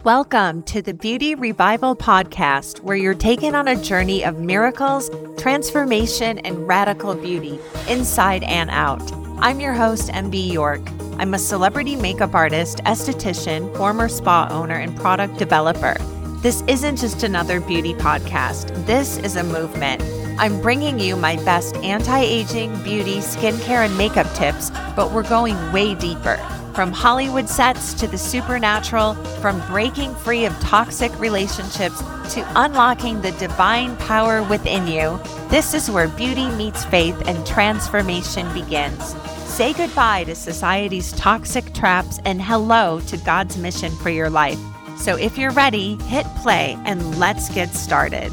Welcome to the Beauty Revival Podcast, where you're taken on a journey of miracles, transformation, and radical beauty, inside and out. I'm your host, MB York. I'm a celebrity makeup artist, esthetician, former spa owner, and product developer. This isn't just another beauty podcast. This is a movement. I'm bringing you my best anti-aging, beauty, skincare, and makeup tips, but we're going way deeper. From Hollywood sets to the supernatural, from breaking free of toxic relationships to unlocking the divine power within you, this is where beauty meets faith and transformation begins. Say goodbye to society's toxic traps and hello to God's mission for your life. So if you're ready, hit play and let's get started.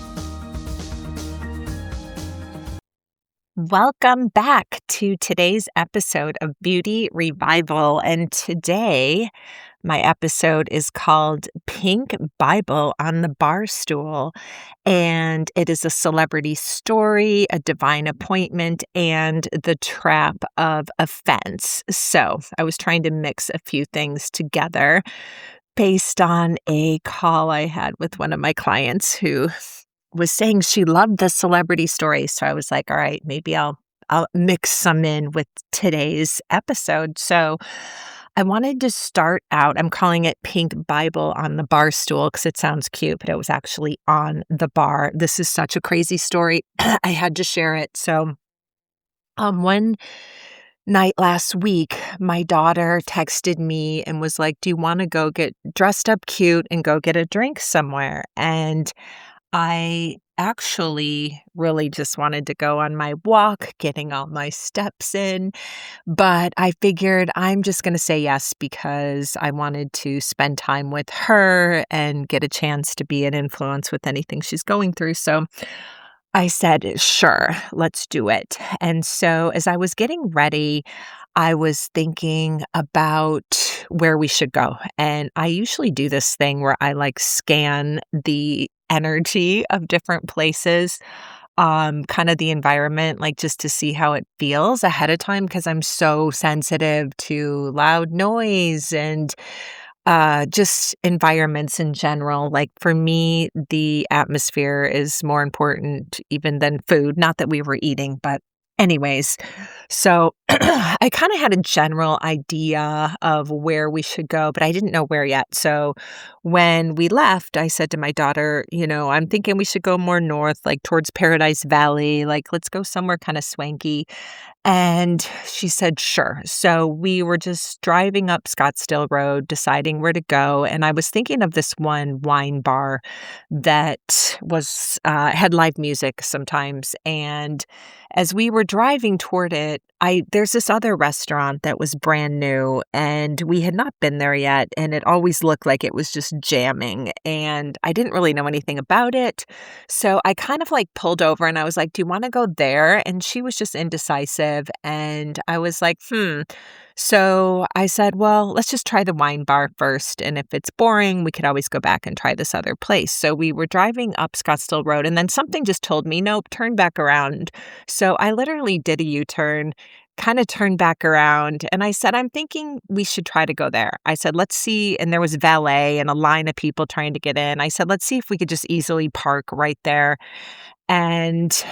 Welcome back to today's episode of Beauty Revival. And today, my episode is called Pink Bible on the Bar Stool. And it is a celebrity story, a divine appointment, and the trap of offense. So I was trying to mix a few things together based on a call I had with one of my clients who was saying she loved the celebrity story. So I was like, all right, maybe I'll mix some in with today's episode. So I wanted to start out, I'm calling it Pink Bible on the Bar Stool because it sounds cute, but it was actually on the bar. This is such a crazy story. I had to share it. So one night last week, my daughter texted me and was like, do you want to go get dressed up cute and go get a drink somewhere? And I actually really just wanted to go on my walk, getting all my steps in, but I figured I'm just going to say yes because I wanted to spend time with her and get a chance to be an influence with anything she's going through. So I said, sure, let's do it. And so as I was getting ready, I was thinking about where we should go. And I usually do this thing where I scan the energy of different places, kind of the environment, just to see how it feels ahead of time, because I'm so sensitive to loud noise and just environments in general. For me, the atmosphere is more important even than food. Not that we were eating, but anyways, so I kind of had a general idea of where we should go, but I didn't know where yet. So when we left, I said to my daughter, I'm thinking we should go more north, towards Paradise Valley, let's go somewhere kind of swanky. And she said, sure. So we were just driving up Scottsdale Road, deciding where to go. And I was thinking of this one wine bar that was had live music sometimes. And as we were driving toward it, there's this other restaurant that was brand new and we had not been there yet. And it always looked like it was just jamming. And I didn't really know anything about it. So I kind of pulled over and I was like, do you want to go there? And she was just indecisive. And I was like, So I said, well, let's just try the wine bar first. And if it's boring, we could always go back and try this other place. So we were driving up Scottsdale Road and then something just told me, nope, turn back around. So I literally did a U-turn, kind of turned back around. And I said, I'm thinking we should try to go there. I said, let's see. And there was valet and a line of people trying to get in. I said, let's see if we could just easily park right there and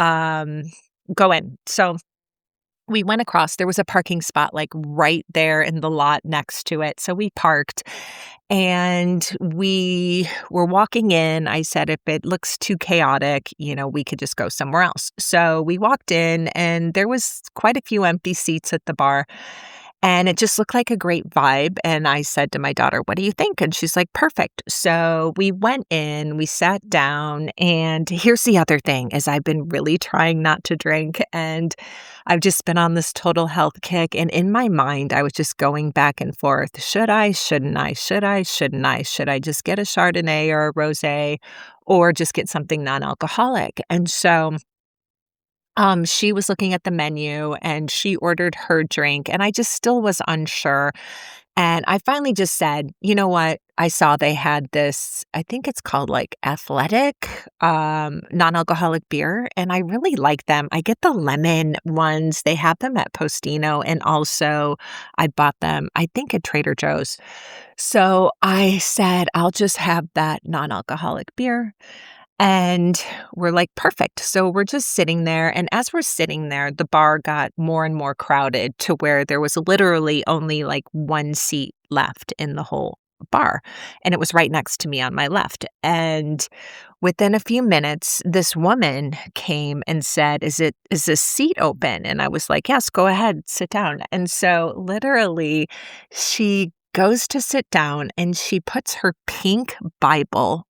go in. So we went across, there was a parking spot right there in the lot next to it. So we parked and we were walking in. I said, if it looks too chaotic, we could just go somewhere else. So we walked in and there was quite a few empty seats at the bar. And it just looked like a great vibe. And I said to my daughter, what do you think? And she's like, perfect. So we went in, we sat down. And here's the other thing is I've been really trying not to drink. And I've just been on this total health kick. And in my mind, I was just going back and forth. Should I? Shouldn't I? Should I? Shouldn't I? Should I just get a Chardonnay or a rosé or just get something non-alcoholic? And so she was looking at the menu and she ordered her drink and I just still was unsure. And I finally just said, you know what? I saw they had this, I think it's called like Athletic, non-alcoholic beer, and I really like them. I get the lemon ones. They have them at Postino, and also I bought them, I think, at Trader Joe's. So I said, I'll just have that non-alcoholic beer. And we're like, perfect. So we're just sitting there. And as we're sitting there, the bar got more and more crowded to where there was literally only like one seat left in the whole bar. And it was right next to me on my left. And within a few minutes, this woman came and said, is this seat open? And I was like, yes, go ahead, sit down. And so literally she goes to sit down and she puts her pink Bible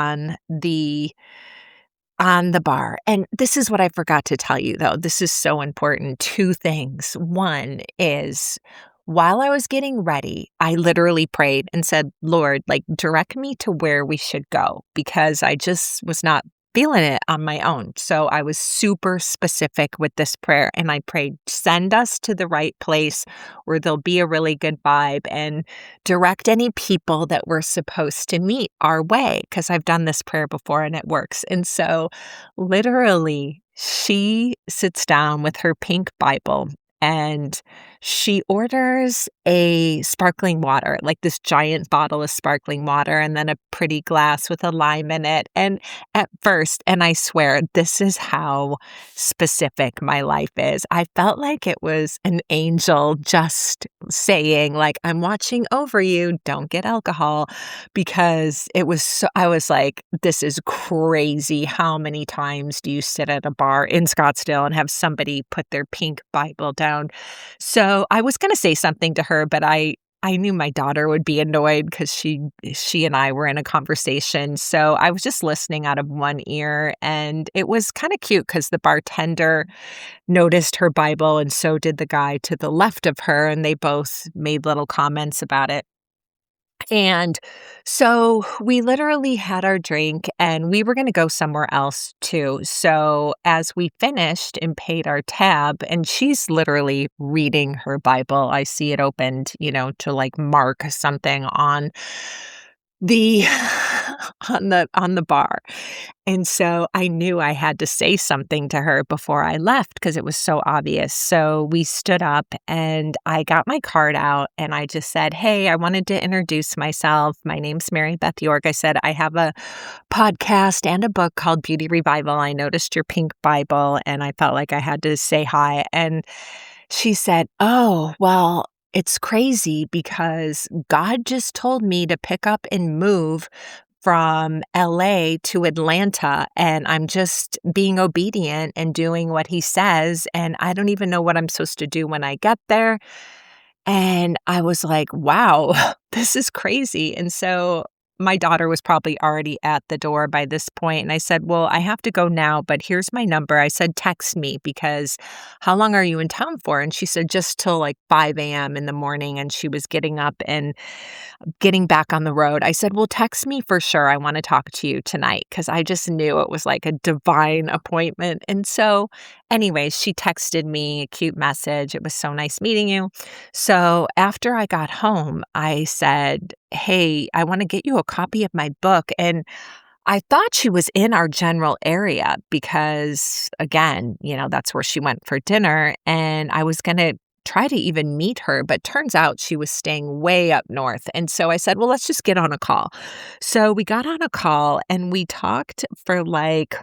on the bar. And this is what I forgot to tell you, though. This is so important. Two things. One is while I was getting ready, I literally prayed and said, Lord, like, direct me to where we should go because I just was not feeling it on my own. So I was super specific with this prayer and I prayed, send us to the right place where there'll be a really good vibe and direct any people that we're supposed to meet our way because I've done this prayer before and it works. And so literally she sits down with her pink Bible and she orders a sparkling water, like this giant bottle of sparkling water, and then a pretty glass with a lime in it. And at first, and I swear, this is how specific my life is. I felt like it was an angel just saying, like, I'm watching over you, don't get alcohol, because it was so, I was like, this is crazy. How many times do you sit at a bar in Scottsdale and have somebody put their pink Bible down? So I was going to say something to her, but I knew my daughter would be annoyed because she and I were in a conversation. So I was just listening out of one ear, and it was kind of cute because the bartender noticed her Bible, and so did the guy to the left of her, and they both made little comments about it. And so we literally had our drink and we were going to go somewhere else too. So as we finished and paid our tab, and she's literally reading her Bible, I see it opened, to like mark something on the on the bar. And so I knew I had to say something to her before I left because it was so obvious. So we stood up and I got my card out and I just said, hey, I wanted to introduce myself. My name's Mary Beth York. I said, I have a podcast and a book called Beauty Revival. I noticed your pink Bible and I felt like I had to say hi. And she said, oh, well, it's crazy because God just told me to pick up and move from LA to Atlanta, and I'm just being obedient and doing what he says, and I don't even know what I'm supposed to do when I get there. And I was like, wow, this is crazy. And so my daughter was probably already at the door by this point. And I said, well, I have to go now, but here's my number. I said, text me because how long are you in town for? And she said, just till like 5 a.m. in the morning. And she was getting up and getting back on the road. I said, well, text me for sure. I want to talk to you tonight because I just knew it was like a divine appointment. And so anyways, she texted me a cute message. It was so nice meeting you. So after I got home, I said, hey, I want to get you a copy of my book. And I thought she was in our general area because, again, that's where she went for dinner. And I was going to try to even meet her, but turns out she was staying way up north. And so I said, well, let's just get on a call. So we got on a call and we talked for like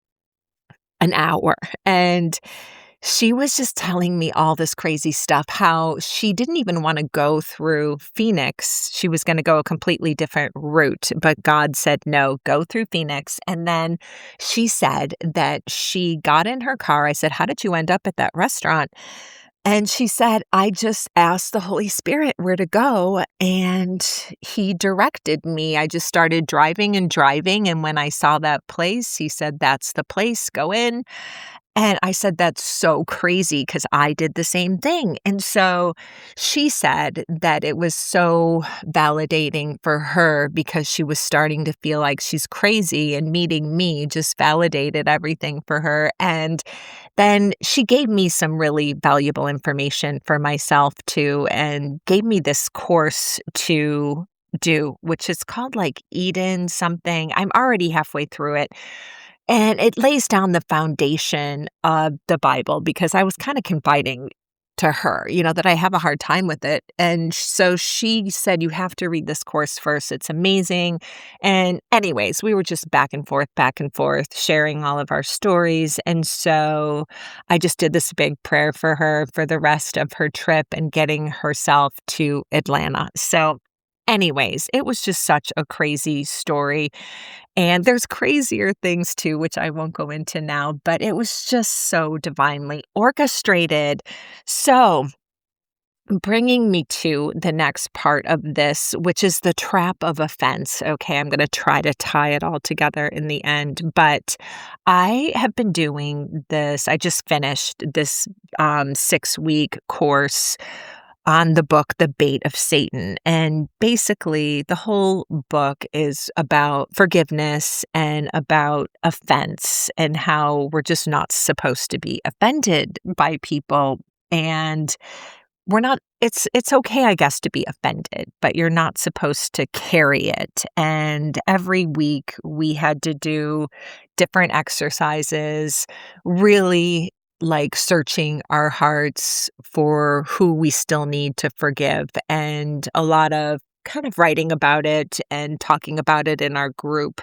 an hour. And she was just telling me all this crazy stuff, how she didn't even want to go through Phoenix. She was going to go a completely different route, but God said, no, go through Phoenix. And then she said that she got in her car. I said, how did you end up at that restaurant? And she said, I just asked the Holy Spirit where to go, and he directed me. I just started driving and driving. And when I saw that place, he said, that's the place, go in. And I said, "That's so crazy because I did the same thing." And so she said that it was so validating for her because she was starting to feel like she's crazy, and meeting me just validated everything for her. And then she gave me some really valuable information for myself too, and gave me this course to do, which is called like Eden something. I'm already halfway through it. And it lays down the foundation of the Bible because I was kind of confiding to her, that I have a hard time with it. And so she said, "You have to read this course first. It's amazing." And, anyways, we were just back and forth, sharing all of our stories. And so I just did this big prayer for her for the rest of her trip and getting herself to Atlanta. So, anyways, it was just such a crazy story. And there's crazier things too, which I won't go into now, but it was just so divinely orchestrated. So, bringing me to the next part of this, which is the trap of offense. Okay, I'm going to try to tie it all together in the end, but I have been doing this. I just finished this 6-week course on the book, The Bait of Satan. And basically, the whole book is about forgiveness and about offense and how we're just not supposed to be offended by people. And we're not, it's okay, I guess, to be offended, but you're not supposed to carry it. And every week we had to do different exercises, really like searching our hearts for who we still need to forgive, and a lot of kind of writing about it and talking about it in our group.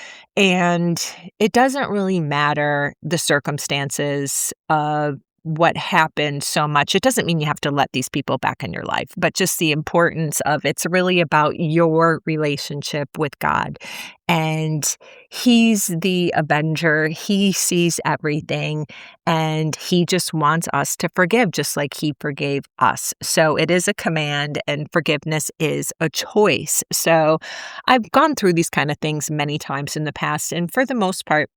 And it doesn't really matter the circumstances of what happened so much. It doesn't mean you have to let these people back in your life, but just the importance of it's really about your relationship with God. And He's the avenger. He sees everything, and He just wants us to forgive just like He forgave us. So it is a command, and forgiveness is a choice. So I've gone through these kind of things many times in the past, and for the most part,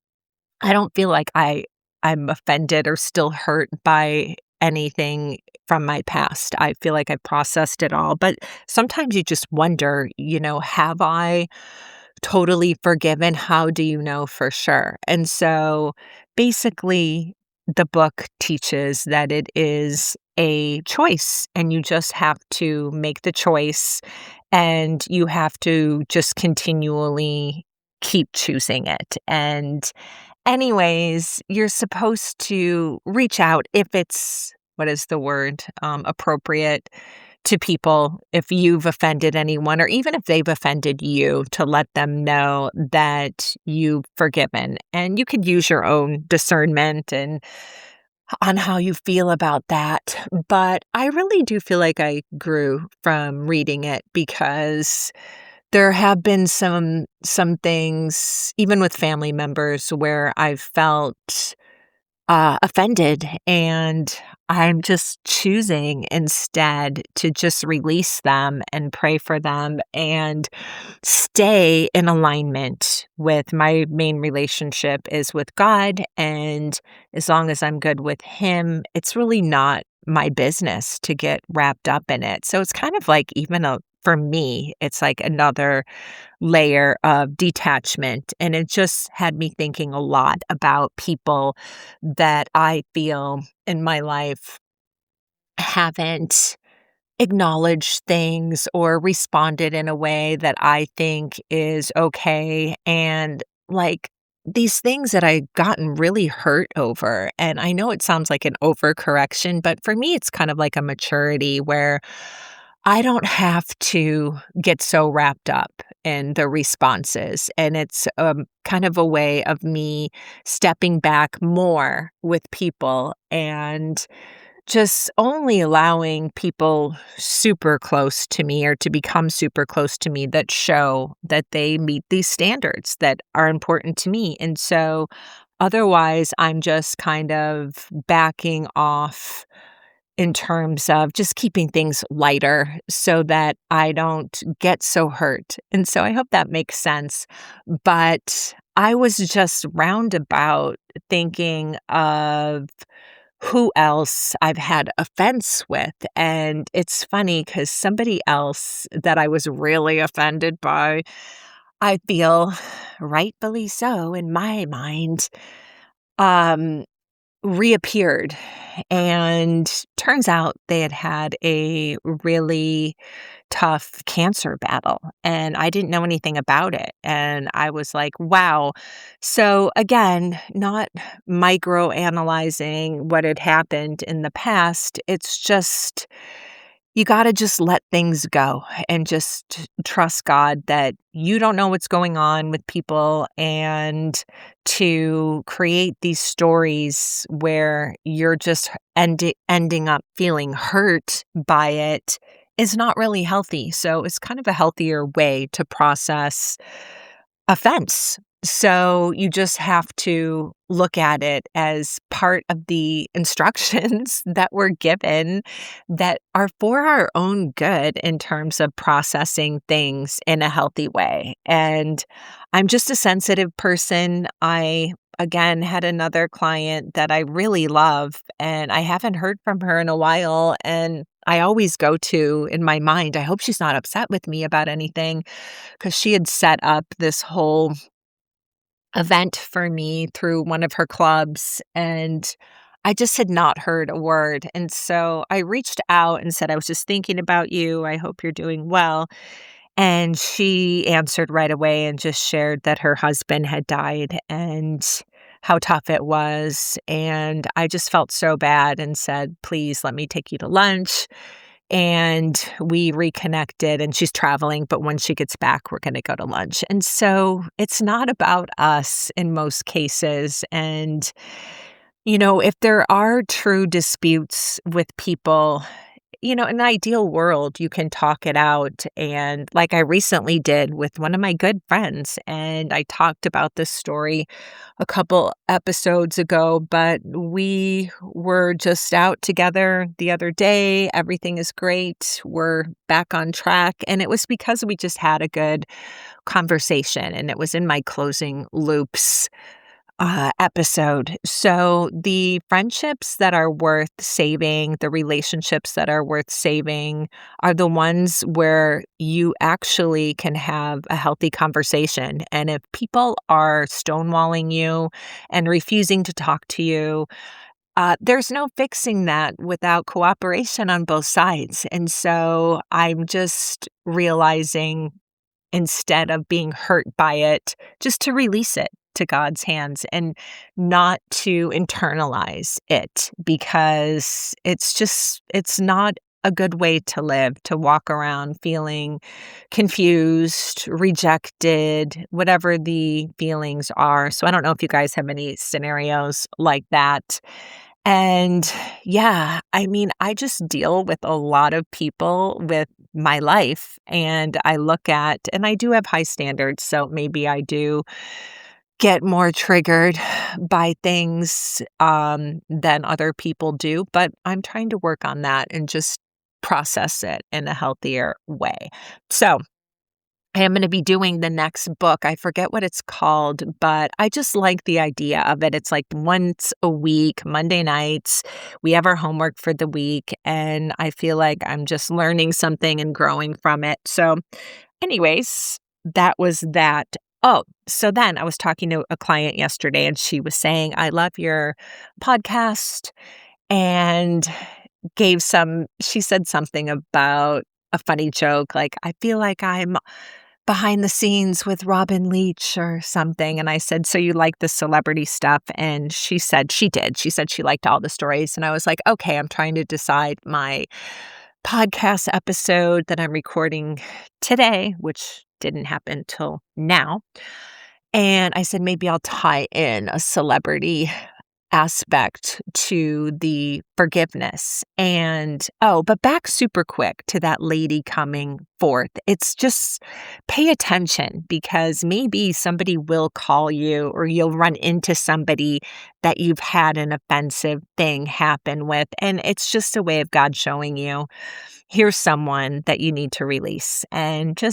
I don't feel like I'm offended or still hurt by anything from my past. I feel like I've processed it all, but sometimes you just wonder, have I totally forgiven? How do you know for sure? And so basically, the book teaches that it is a choice, and you just have to make the choice, and you have to just continually keep choosing it. And anyways, you're supposed to reach out if it's, what is the word, appropriate to people if you've offended anyone, or even if they've offended you, to let them know that you've forgiven. And you could use your own discernment and on how you feel about that. But I really do feel like I grew from reading it because there have been some things, even with family members, where I've felt offended, and I'm just choosing instead to just release them and pray for them and stay in alignment with my main relationship is with God. And as long as I'm good with Him, it's really not my business to get wrapped up in it. So it's kind of like for me, it's like another layer of detachment. And it just had me thinking a lot about people that I feel in my life haven't acknowledged things or responded in a way that I think is okay. And like these things that I've gotten really hurt over. And I know it sounds like an overcorrection, but for me, it's kind of like a maturity where I don't have to get so wrapped up in the responses. And it's kind of a way of me stepping back more with people and just only allowing people super close to me or to become super close to me that show that they meet these standards that are important to me. And so otherwise, I'm just kind of backing off in terms of just keeping things lighter so that I don't get so hurt. And so I hope that makes sense. But I was just roundabout thinking of who else I've had offense with, and it's funny because somebody else that I was really offended by, I feel rightfully so in my mind, um, reappeared, and turns out they had had a really tough cancer battle, and I didn't know anything about it, and I was like, "Wow." So, again, not microanalyzing what had happened in the past, it's just you gotta just let things go and just trust God that you don't know what's going on with people, and to create these stories where you're just ending up feeling hurt by it is not really healthy. So it's kind of a healthier way to process offense. So you just have to look at it as part of the instructions that we're given that are for our own good in terms of processing things in a healthy way. And I'm just a sensitive person. I, again, had another client that I really love, and I haven't heard from her in a while. And I always go to in my mind, I hope she's not upset with me about anything, because she had set up this whole event for me through one of her clubs, and I just had not heard a word. And so I reached out and said, "I was just thinking about you. I hope you're doing well." And she answered right away and just shared that her husband had died and how tough it was. And I just felt so bad and said, "Please let me take you to lunch." And we reconnected, and she's traveling, but when she gets back, we're going to go to lunch. And so it's not about us in most cases. And, if there are true disputes with people, in an ideal world, you can talk it out. And like I recently did with one of my good friends, and I talked about this story a couple episodes ago, but we were just out together the other day. Everything is great. We're back on track. And it was because we just had a good conversation, and it was in my closing loops episode. So, the friendships that are worth saving, the relationships that are worth saving, are the ones where you actually can have a healthy conversation. And if people are stonewalling you and refusing to talk to you, there's no fixing that without cooperation on both sides. And so I'm just realizing, instead of being hurt by it, just to release it to God's hands and not to internalize it, because it's not a good way to live, to walk around feeling confused, rejected, whatever the feelings are. So I don't know if you guys have any scenarios like that. And yeah, I mean, I just deal with a lot of people with my life, and I look at, and I do have high standards, so maybe I do get more triggered by things than other people do, but I'm trying to work on that and just process it in a healthier way. So I am going to be doing the next book. I forget what it's called, but I just like the idea of it. It's like once a week, Monday nights, we have our homework for the week, and I feel like I'm just learning something and growing from it. So, anyways, that was that. Oh, so then I was talking to a client yesterday, and she was saying, "I love your podcast," and she said something about a funny joke, like, "I feel like I'm behind the scenes with Robin Leach," or something. And I said, "So you like the celebrity stuff?" And she said she did. She said she liked all the stories. And I was like, "Okay, I'm trying to decide my podcast episode that I'm recording today," which didn't happen till now. And I said, maybe I'll tie in a celebrity aspect to the forgiveness. And but back super quick to that lady coming forth. It's just pay attention, because maybe somebody will call you, or you'll run into somebody that you've had an offensive thing happen with. And it's just a way of God showing you, here's someone that you need to release, and just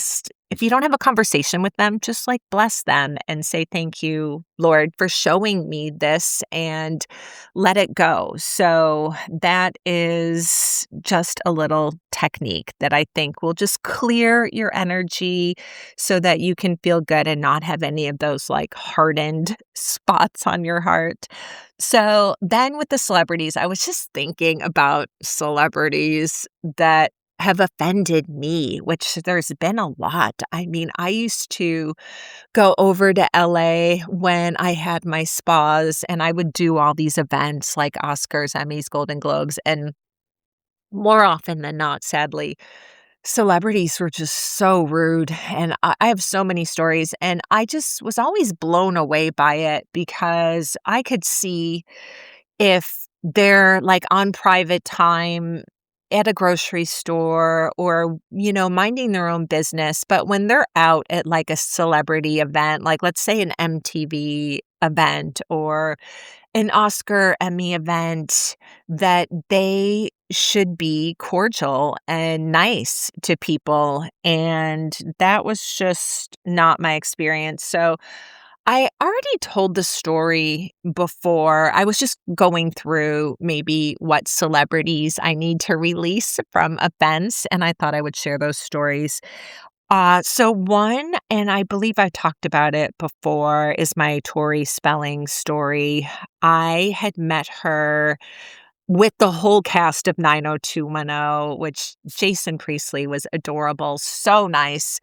if you don't have a conversation with them, just like bless them and say, "Thank you, Lord, for showing me this," and let it go. So that is just a little technique that I think will just clear your energy so that you can feel good and not have any of those like hardened spots on your heart. So then with the celebrities, I was just thinking about celebrities that have offended me, which there's been a lot. I mean, I used to go over to LA when I had my spas and I would do all these events like Oscars, Emmys, Golden Globes, and more often than not, sadly, celebrities were just so rude. And I have so many stories, and I just was always blown away by it because I could see if they're like on private time at a grocery store or, minding their own business. But when they're out at like a celebrity event, like let's say an MTV event or an Oscar Emmy event, that they should be cordial and nice to people. And that was just not my experience. So I already told the story before. I was just going through maybe what celebrities I need to release from events, and I thought I would share those stories. So one, and I believe I talked about it before, is my Tori Spelling story. I had met her with the whole cast of 90210, which Jason Priestley was adorable, so nice.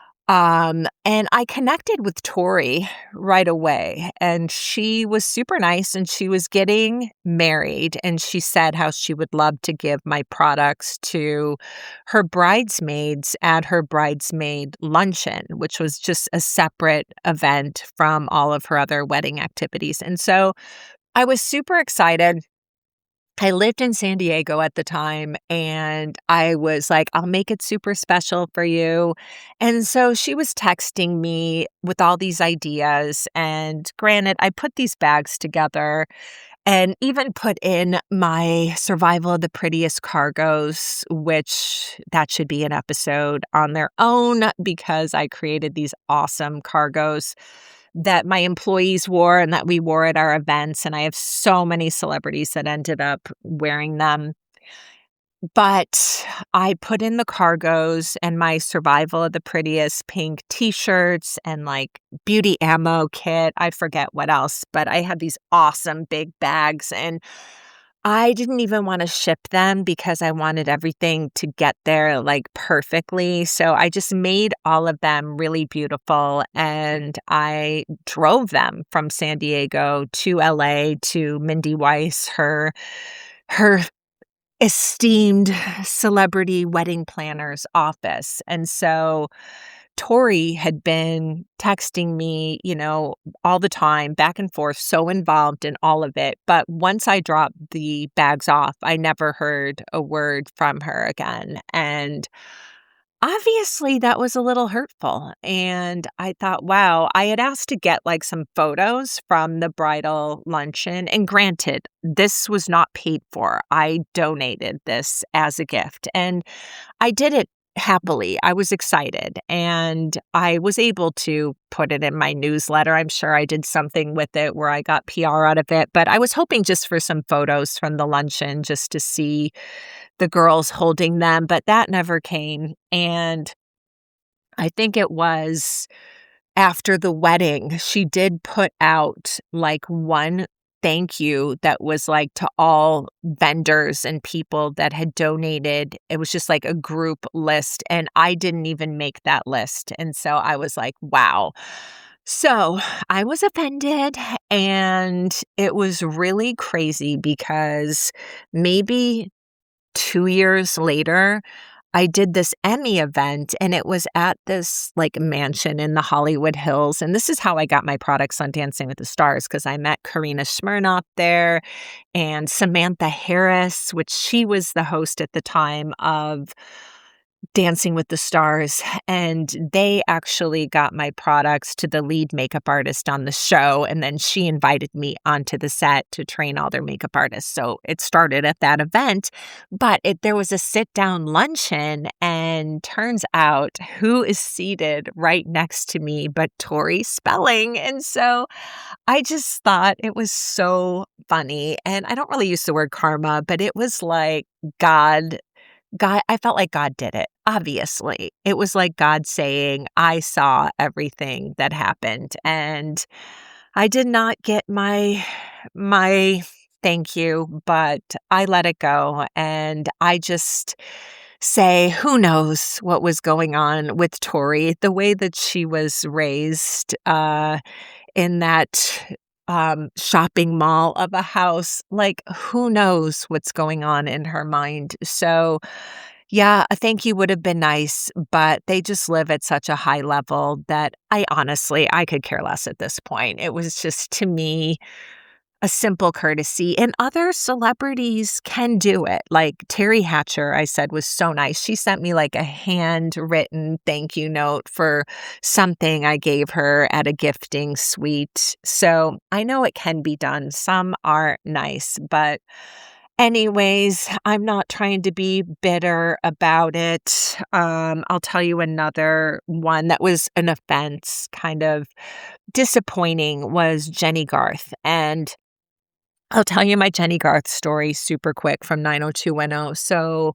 And I connected with Tori right away, and she was super nice, and she was getting married, and she said how she would love to give my products to her bridesmaids at her bridesmaid luncheon, which was just a separate event from all of her other wedding activities. And so I was super excited. I lived in San Diego at the time, and I was like, "I'll make it super special for you." And so she was texting me with all these ideas. And granted, I put these bags together and even put in my survival of the prettiest cargos, which that should be an episode on their own because I created these awesome cargos that my employees wore and that we wore at our events. And I have so many celebrities that ended up wearing them. But I put in the cargos and my survival of the prettiest pink t-shirts and like beauty ammo kit. I forget what else, but I had these awesome big bags, and I didn't even want to ship them because I wanted everything to get there like perfectly. So I just made all of them really beautiful, and I drove them from San Diego to LA to Mindy Weiss, her esteemed celebrity wedding planner's office. And so Tori had been texting me, all the time, back and forth, so involved in all of it. But once I dropped the bags off, I never heard a word from her again. And obviously, that was a little hurtful. And I thought, wow, I had asked to get like some photos from the bridal luncheon. And granted, this was not paid for. I donated this as a gift, and I did it happily. I was excited, and I was able to put it in my newsletter. I'm sure I did something with it where I got PR out of it, but I was hoping just for some photos from the luncheon just to see the girls holding them, but that never came. And I think it was after the wedding, she did put out like one thank you that was like to all vendors and people that had donated. It was just like a group list, and I didn't even make that list. And so I was like, wow. So I was offended, and it was really crazy because maybe 2 years later, I did this Emmy event, and it was at this like mansion in the Hollywood Hills. And this is how I got my products on Dancing with the Stars, because I met Karina Smirnoff there and Samantha Harris, which she was the host at the time of Dancing with the Stars, and they actually got my products to the lead makeup artist on the show, and then she invited me onto the set to train all their makeup artists. So it started at that event, but there was a sit-down luncheon, and turns out who is seated right next to me but Tori Spelling. And so I just thought it was so funny, and I don't really use the word karma, but it was like God, I felt like God did it, obviously. It was like God saying, I saw everything that happened, and I did not get my thank you, but I let it go, and I just say, who knows what was going on with Tori, the way that she was raised, in that shopping mall of a house. Like, who knows what's going on in her mind? So, yeah, a thank you would have been nice, but they just live at such a high level that I could care less at this point. It was just, to me, a simple courtesy, and other celebrities can do it. Like Terry Hatcher, I said, was so nice. She sent me like a handwritten thank you note for something I gave her at a gifting suite. So I know it can be done. Some are nice, but anyways, I'm not trying to be bitter about it. I'll tell you another one that was an offense, kind of disappointing, was Jenny Garth. And I'll tell you my Jenny Garth story super quick from 90210. So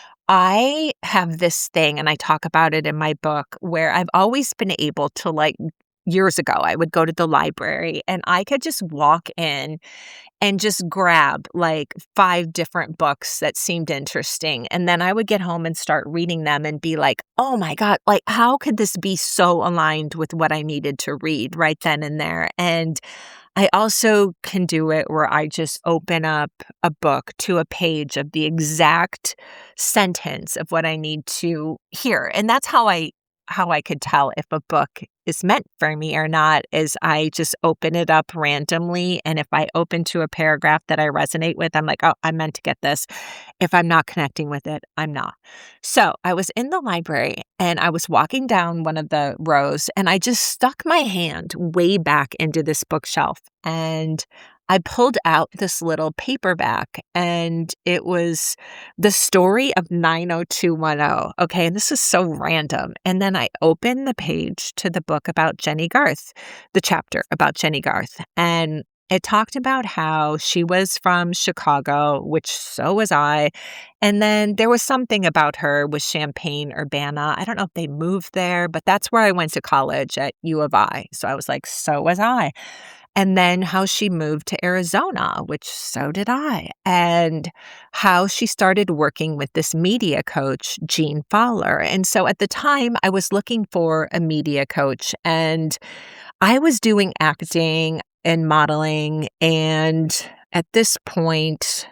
I have this thing, and I talk about it in my book, where I've always been able to, like, years ago, I would go to the library and I could just walk in and just grab like 5 different books that seemed interesting. And then I would get home and start reading them and be like, oh my God, like, how could this be so aligned with what I needed to read right then and there? And I also can do it where I just open up a book to a page of the exact sentence of what I need to hear. And that's how I could tell if a book is meant for me or not, is I just open it up randomly. And if I open to a paragraph that I resonate with, I'm like, oh, I meant to get this. If I'm not connecting with it, I'm not. So I was in the library and I was walking down one of the rows and I just stuck my hand way back into this bookshelf and I pulled out this little paperback, and it was the story of 90210. Okay, and this is so random. And then I opened the page to the book about Jenny Garth, the chapter about Jenny Garth. And it talked about how she was from Chicago, which so was I. And then there was something about her with Champaign-Urbana. I don't know if they moved there, but that's where I went to college at U of I. So I was like, so was I. And then how she moved to Arizona, which so did I, and how she started working with this media coach, Gene Fowler. And so at the time, I was looking for a media coach, and I was doing acting and modeling. And at this point,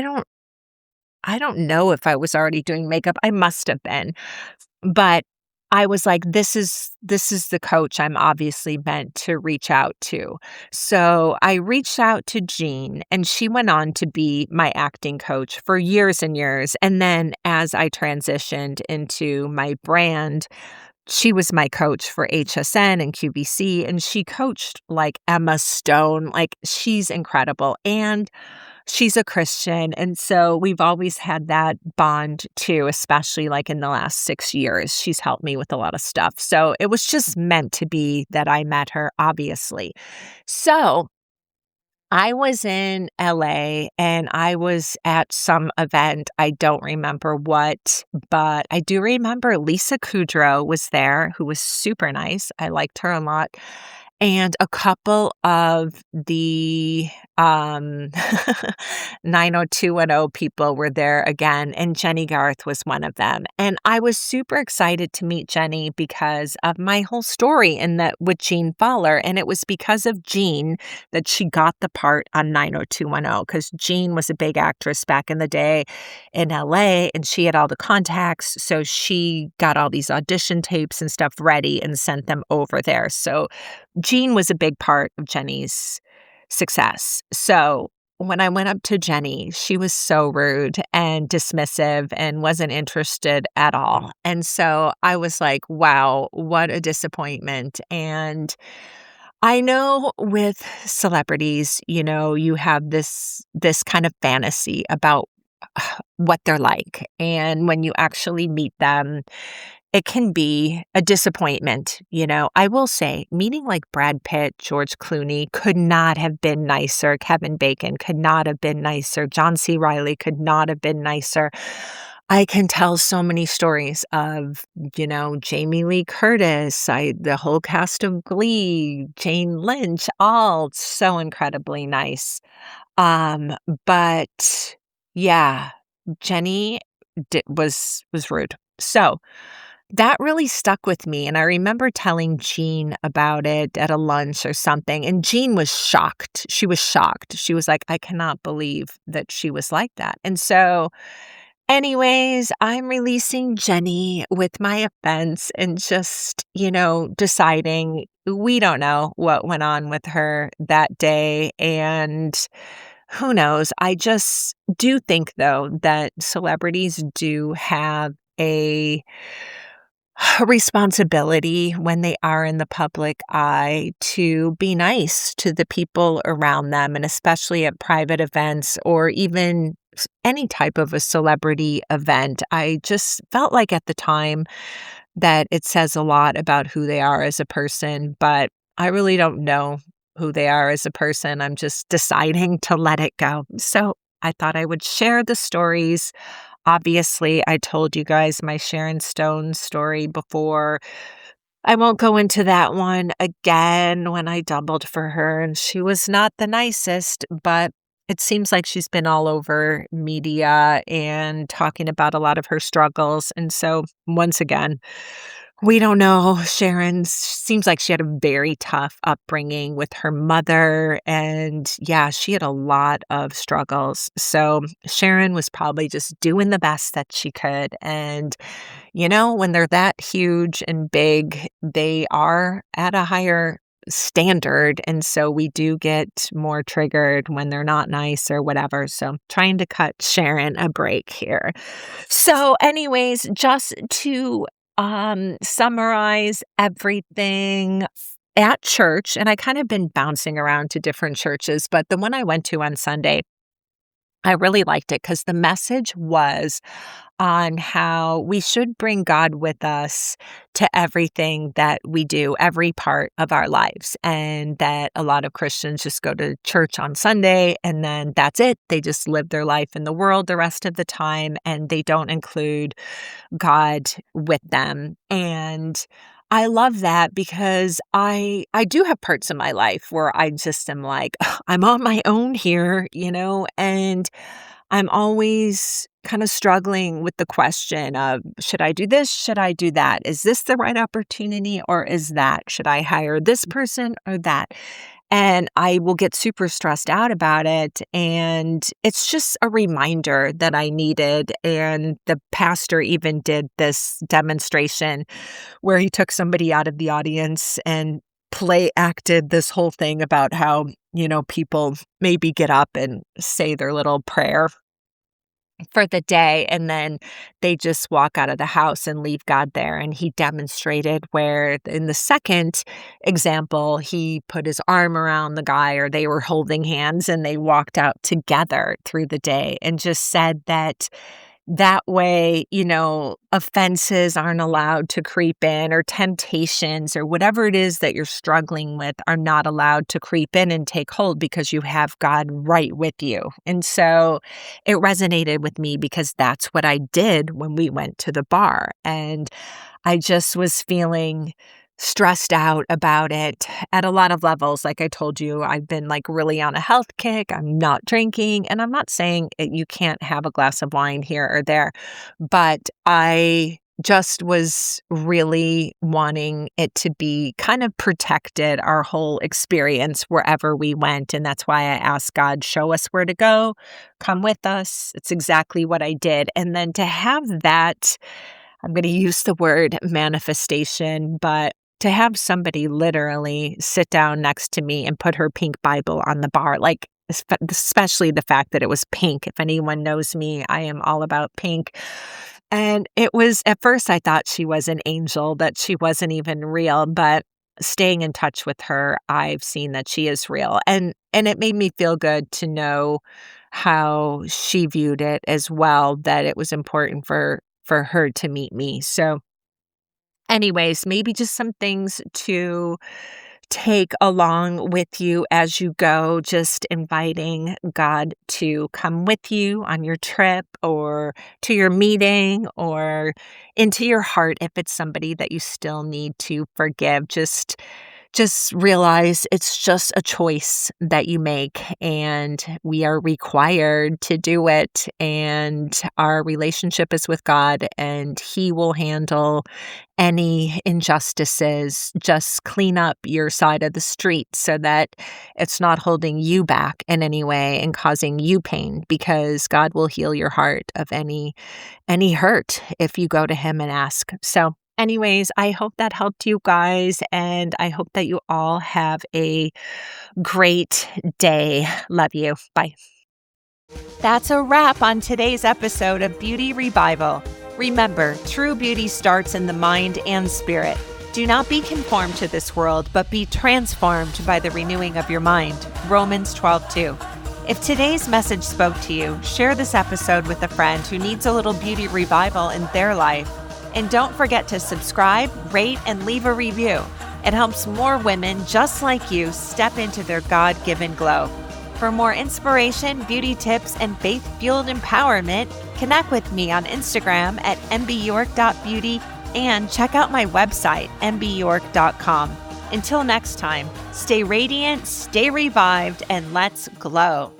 I don't know if I was already doing makeup. I must have been. But I was like, this is the coach I'm obviously meant to reach out to. So I reached out to Jean, and she went on to be my acting coach for years and years. And then as I transitioned into my brand, she was my coach for HSN and QVC, and she coached like Emma Stone. Like, she's incredible. And she's a Christian, and so we've always had that bond too, especially like in the last 6 years. She's helped me with a lot of stuff. So it was just meant to be that I met her, obviously. So I was in LA and I was at some event. I don't remember what, but I do remember Lisa Kudrow was there, who was super nice. I liked her a lot. And a couple of the 90210 people were there again, and Jenny Garth was one of them. And I was super excited to meet Jenny because of my whole story in that with Gene Fowler. And it was because of Gene that she got the part on 90210, because Gene was a big actress back in the day in LA, and she had all the contacts. So she got all these audition tapes and stuff ready and sent them over there. So Gene was a big part of Jenny's success. So when I went up to Jenny, she was so rude and dismissive and wasn't interested at all. And so I was like, wow, what a disappointment. And I know with celebrities, you have this kind of fantasy about what they're like. And when you actually meet them, it can be a disappointment. I will say, meeting like Brad Pitt, George Clooney could not have been nicer. Kevin Bacon could not have been nicer. John C. Reilly could not have been nicer. I can tell so many stories of, Jamie Lee Curtis, the whole cast of Glee, Jane Lynch, all so incredibly nice. Um, but yeah, Jenny was rude. So that really stuck with me, and I remember telling Jean about it at a lunch or something, and Jean was shocked. She was shocked. She was like, "I cannot believe that she was like that." And so, anyways, I'm releasing Jenny with my offense and just, deciding we don't know what went on with her that day, and who knows? I just do think, though, that celebrities do have a responsibility when they are in the public eye to be nice to the people around them, and especially at private events or even any type of a celebrity event. I just felt like at the time that it says a lot about who they are as a person, but I really don't know who they are as a person. I'm just deciding to let it go. So I thought I would share the stories. Obviously, I told you guys my Sharon Stone story before. I won't go into that one again when I doubled for her, and she was not the nicest, but it seems like she's been all over media and talking about a lot of her struggles. And so, once again, we don't know. Sharon seems like she had a very tough upbringing with her mother. And yeah, she had a lot of struggles. So Sharon was probably just doing the best that she could. And, when they're that huge and big, they are at a higher standard. And so we do get more triggered when they're not nice or whatever. So trying to cut Sharon a break here. So, anyways, just to summarize everything at church, and I kind of been bouncing around to different churches, but the one I went to on Sunday, I really liked it because the message was on how we should bring God with us to everything that we do, every part of our lives. And that a lot of Christians just go to church on Sunday and then that's it. They just live their life in the world the rest of the time and they don't include God with them. And I love that because I do have parts of my life where I just am like, "Ugh, I'm on my own here, and I'm always kind of struggling with the question of, should I do this? Should I do that? Is this the right opportunity or is that? Should I hire this person or that? And I will get super stressed out about it. And it's just a reminder that I needed. And the pastor even did this demonstration where he took somebody out of the audience and play acted this whole thing about how, people maybe get up and say their little prayer for the day and then they just walk out of the house and leave God there. And he demonstrated where in the second example, he put his arm around the guy or they were holding hands and they walked out together through the day and just said that way, offenses aren't allowed to creep in or temptations or whatever it is that you're struggling with are not allowed to creep in and take hold because you have God right with you. And so it resonated with me because that's what I did when we went to the bar. And I just was feeling stressed out about it at a lot of levels. Like I told you, I've been like really on a health kick. I'm not drinking. And I'm not saying you can't have a glass of wine here or there, but I just was really wanting it to be kind of protected, our whole experience wherever we went. And that's why I asked God, show us where to go, come with us. It's exactly what I did. And then to have that, I'm going to use the word manifestation, but to have somebody literally sit down next to me and put her pink Bible on the bar, like especially the fact that it was pink. If anyone knows me, I am all about pink. And it was, at first, I thought she was an angel, that she wasn't even real. But staying in touch with her, I've seen that she is real. And it made me feel good to know how she viewed it as well, that it was important for her to meet me. So anyways, maybe just some things to take along with you as you go, just inviting God to come with you on your trip or to your meeting or into your heart if it's somebody that you still need to forgive. Just realize it's just a choice that you make, and we are required to do it. And our relationship is with God, and He will handle any injustices. Just clean up your side of the street so that it's not holding you back in any way and causing you pain, because God will heal your heart of any hurt if you go to Him and ask. So anyways, I hope that helped you guys, and I hope that you all have a great day. Love you. Bye. That's a wrap on today's episode of Beauty Revival. Remember, true beauty starts in the mind and spirit. Do not be conformed to this world, but be transformed by the renewing of your mind. Romans 12:2. If today's message spoke to you, share this episode with a friend who needs a little beauty revival in their life. And don't forget to subscribe, rate, and leave a review. It helps more women just like you step into their God-given glow. For more inspiration, beauty tips, and faith-fueled empowerment, connect with me on Instagram at mbyork.beauty and check out my website, mbyork.com. Until next time, stay radiant, stay revived, and let's glow.